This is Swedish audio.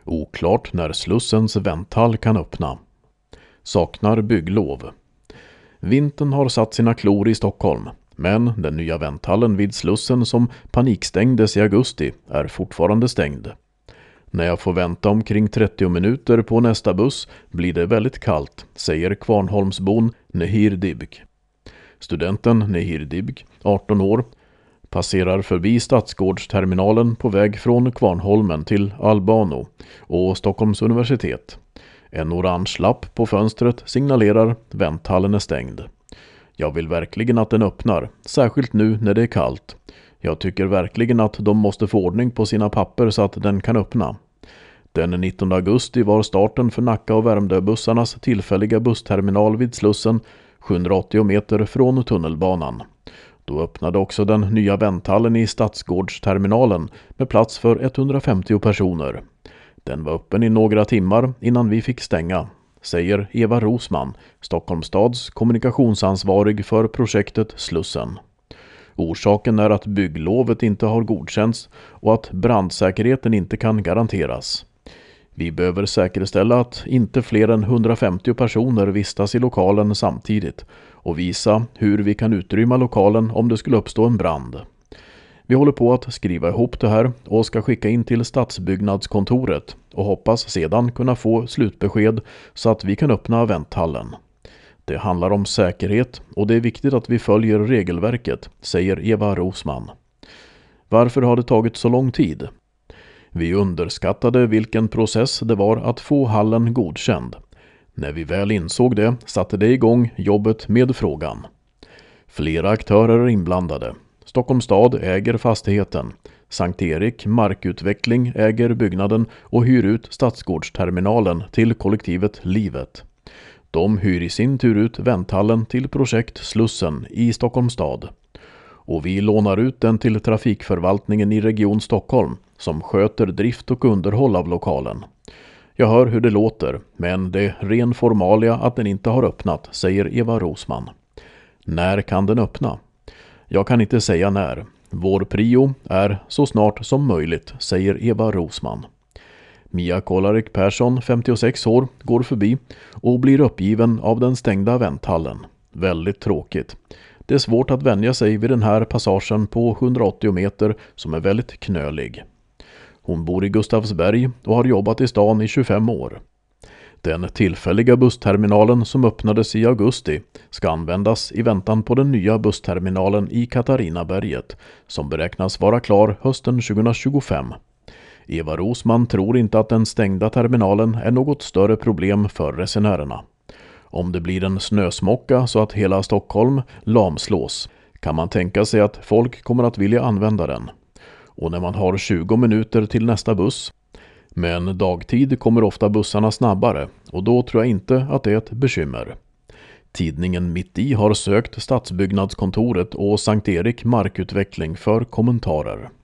Oklart när Slussens vänthall kan öppna. Saknar bygglov. Vintern har satt sina klor i Stockholm, men den nya vänthallen vid Slussen som panikstängdes i augusti är fortfarande stängd. När jag får vänta omkring 30 minuter på nästa buss blir det väldigt kallt, säger Kvarnholmsbon Nehir Dibk. Studenten Nehir Dibk, 18 år, passerar förbi Stadsgårdsterminalen på väg från Kvarnholmen till Albano och Stockholms universitet. En orange lapp på fönstret signalerar vänthallen är stängd. Jag vill verkligen att den öppnar, särskilt nu när det är kallt. Jag tycker verkligen att de måste få ordning på sina papper så att den kan öppna. Den 19 augusti var starten för Nacka och Värmdöbussarnas tillfälliga bussterminal vid Slussen 780 meter från tunnelbanan. Då öppnade också den nya vänthallen i Stadsgårdsterminalen med plats för 150 personer. Den var öppen i några timmar innan vi fick stänga, säger Eva Rosman, Stockholms stads kommunikationsansvarig för projektet Slussen. Orsaken är att bygglovet inte har godkänts och att brandsäkerheten inte kan garanteras. Vi behöver säkerställa att inte fler än 150 personer vistas i lokalen samtidigt och visa hur vi kan utrymma lokalen om det skulle uppstå en brand. Vi håller på att skriva ihop det här och ska skicka in till stadsbyggnadskontoret och hoppas sedan kunna få slutbesked så att vi kan öppna vänthallen. Det handlar om säkerhet och det är viktigt att vi följer regelverket, säger Eva Rosman. Varför har det tagit så lång tid? Vi underskattade vilken process det var att få hallen godkänd. När vi väl insåg det satte det igång jobbet med frågan. Flera aktörer är inblandade. Stockholms stad äger fastigheten. Sankt Erik Markutveckling äger byggnaden och hyr ut Stadsgårdsterminalen till kollektivet Livet. De hyr i sin tur ut vänthallen till projekt Slussen i Stockholms stad. Och vi lånar ut den till trafikförvaltningen i Region Stockholm som sköter drift och underhåll av lokalen. Jag hör hur det låter, men det är ren formalia att den inte har öppnat, säger Eva Rosman. När kan den öppna? Jag kan inte säga när. Vår prio är så snart som möjligt, säger Eva Rosman. Mia Kolarik Persson, 56 år, går förbi och blir uppgiven av den stängda vänthallen. Väldigt tråkigt. Det är svårt att vänja sig vid den här passagen på 180 meter som är väldigt knölig. Hon bor i Gustavsberg och har jobbat i stan i 25 år. Den tillfälliga bussterminalen som öppnades i augusti ska användas i väntan på den nya bussterminalen i Katarinaberget som beräknas vara klar hösten 2025. Eva Rosman tror inte att den stängda terminalen är något större problem för resenärerna. Om det blir en snösmocka så att hela Stockholm lamslås kan man tänka sig att folk kommer att vilja använda den. Och när man har 20 minuter till nästa buss. Men dagtid kommer ofta bussarna snabbare och då tror jag inte att det är ett bekymmer. Tidningen Mitt i har sökt Stadsbyggnadskontoret och Sankt Erik Markutveckling för kommentarer.